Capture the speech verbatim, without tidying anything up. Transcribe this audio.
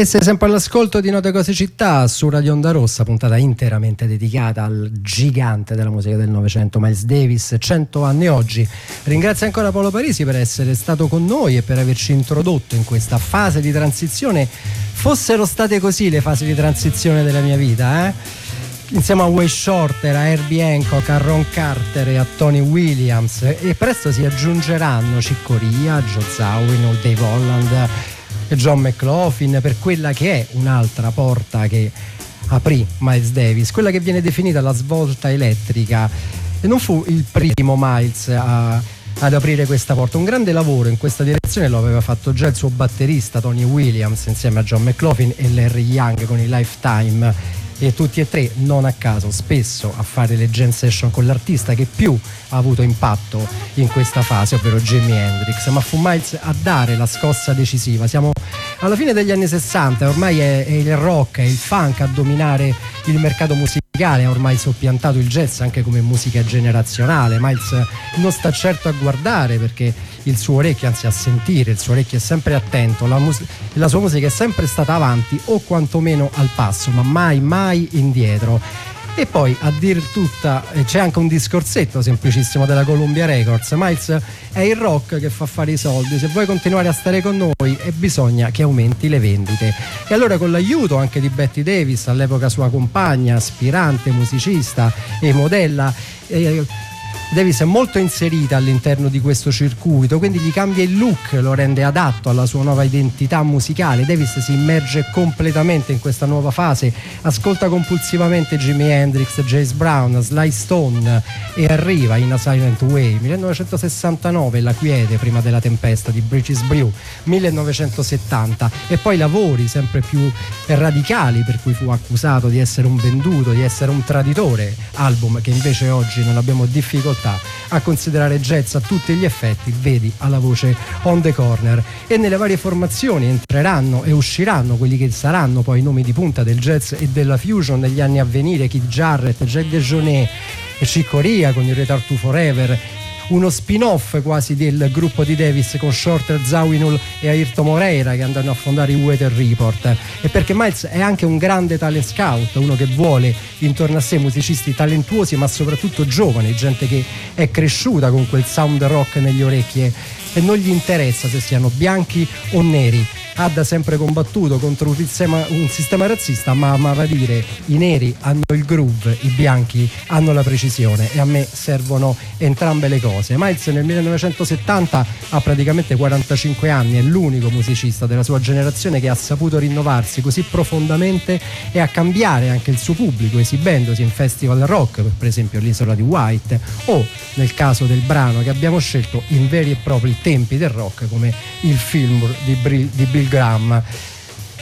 E sei sempre all'ascolto di Note Cose Città su Radio Onda Rossa, puntata interamente dedicata al gigante della musica del Novecento, Miles Davis, cento anni oggi. Ringrazio ancora Paolo Parisi per essere stato con noi e per averci introdotto in questa fase di transizione. Fossero state così le fasi di transizione della mia vita, eh? Insieme a Way Shorter, a Herbie Hancock, a Ron Carter e a Tony Williams, e presto si aggiungeranno Chick Corea, Joe Zawinul, Dave Holland e John McLaughlin per quella che è un'altra porta che aprì Miles Davis, quella che viene definita la svolta elettrica. E non fu il primo Miles a, ad aprire questa porta. Un grande lavoro in questa direzione lo aveva fatto già il suo batterista Tony Williams insieme a John McLaughlin e Larry Young con i Lifetime, e tutti e tre, non a caso, spesso a fare le jam session con l'artista che più ha avuto impatto in questa fase, ovvero Jimi Hendrix. Ma fu Miles a dare la scossa decisiva. Siamo alla fine degli anni sessanta, ormai è, è il rock, è il funk a dominare il mercato musicale, ha ormai soppiantato il jazz anche come musica generazionale. Miles non sta certo a guardare, perché il suo orecchio, anzi a sentire, il suo orecchio è sempre attento, la, mus- la sua musica è sempre stata avanti o quantomeno al passo, ma mai mai indietro. E poi a dir tutta c'è anche un discorsetto semplicissimo della Columbia Records: Miles è il rock che fa fare i soldi, se vuoi continuare a stare con noi e bisogna che aumenti le vendite. E allora, con l'aiuto anche di Betty Davis, all'epoca sua compagna, aspirante musicista e modella, eh, Davis è molto inserita all'interno di questo circuito, quindi gli cambia il look, lo rende adatto alla sua nuova identità musicale. Davis si immerge completamente in questa nuova fase, ascolta compulsivamente Jimi Hendrix, James Brown, Sly Stone e arriva in A Silent Way, millenovecentosessantanove, La quiete prima della tempesta di Bridges Brew, millenovecentosettanta, e poi lavori sempre più radicali per cui fu accusato di essere un venduto, di essere un traditore, album che invece oggi non abbiamo difficoltà a considerare jazz a tutti gli effetti, vedi alla voce On the Corner. E nelle varie formazioni entreranno e usciranno quelli che saranno poi i nomi di punta del jazz e della fusion negli anni a venire: Keith Jarrett, Jack DeJohnette e Chick Corea con il Return to Forever, uno spin-off quasi del gruppo di Davis con Shorter, Zawinul e Airto Moreira che andranno a fondare i Weather Report. E perché Miles è anche un grande talent scout, uno che vuole intorno a sé musicisti talentuosi ma soprattutto giovani, gente che è cresciuta con quel sound rock negli orecchie e non gli interessa se siano bianchi o neri. Ha da sempre combattuto contro un sistema, un sistema razzista, ma amava dire: i neri hanno il groove, i bianchi hanno la precisione, e a me servono entrambe le cose. Miles nel millenovecentosettanta ha praticamente quarantacinque anni, è l'unico musicista della sua generazione che ha saputo rinnovarsi così profondamente e a cambiare anche il suo pubblico, esibendosi in festival rock, per esempio l'Isola di White, o nel caso del brano che abbiamo scelto, in veri e propri tempi del rock come il Fillmore di, Bri- di Bill Graham.